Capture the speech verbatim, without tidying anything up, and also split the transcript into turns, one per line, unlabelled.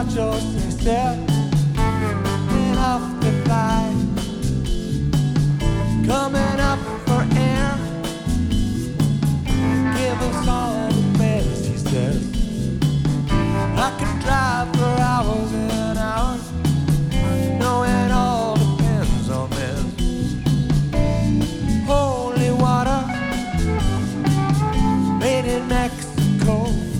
just stepping off the line, coming up for air. Give us all the best, he says. I can